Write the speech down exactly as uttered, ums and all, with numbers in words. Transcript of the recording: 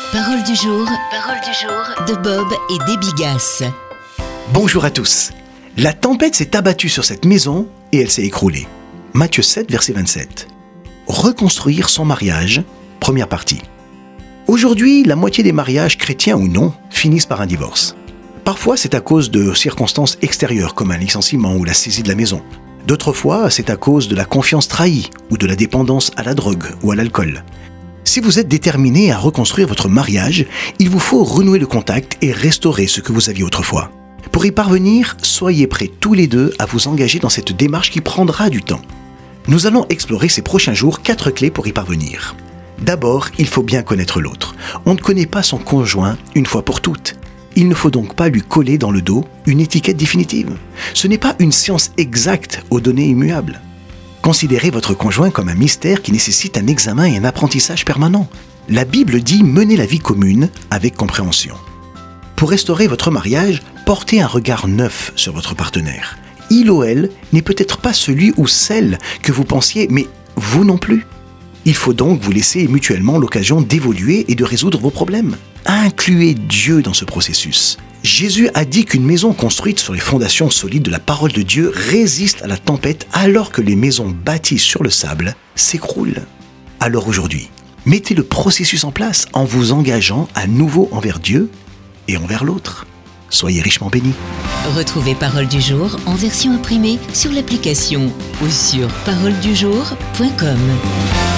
Parole du jour, parole du jour de Bob et Debbie Gass. Bonjour à tous. La tempête s'est abattue sur cette maison et elle s'est écroulée. Matthieu sept, verset vingt-sept. Reconstruire son mariage, première partie. Aujourd'hui, la moitié des mariages, chrétiens ou non, finissent par un divorce. Parfois, c'est à cause de circonstances extérieures comme un licenciement ou la saisie de la maison. D'autres fois, c'est à cause de la confiance trahie ou de la dépendance à la drogue ou à l'alcool. Si vous êtes déterminé à reconstruire votre mariage, il vous faut renouer le contact et restaurer ce que vous aviez autrefois. Pour y parvenir, soyez prêts tous les deux à vous engager dans cette démarche qui prendra du temps. Nous allons explorer ces prochains jours quatre clés pour y parvenir. D'abord, il faut bien connaître l'autre. On ne connaît pas son conjoint une fois pour toutes. Il ne faut donc pas lui coller dans le dos une étiquette définitive. Ce n'est pas une science exacte aux données immuables. Considérez votre conjoint comme un mystère qui nécessite un examen et un apprentissage permanent. La Bible dit « menez la vie commune avec compréhension ». Pour restaurer votre mariage, portez un regard neuf sur votre partenaire. Il ou elle n'est peut-être pas celui ou celle que vous pensiez, mais vous non plus. Il faut donc vous laisser mutuellement l'occasion d'évoluer et de résoudre vos problèmes. Incluez Dieu dans ce processus. Jésus a dit qu'une maison construite sur les fondations solides de la parole de Dieu résiste à la tempête alors que les maisons bâties sur le sable s'écroulent. Alors aujourd'hui, mettez le processus en place en vous engageant à nouveau envers Dieu et envers l'autre. Soyez richement bénis. Retrouvez Parole du jour en version imprimée sur l'application ou sur parole du jour point com.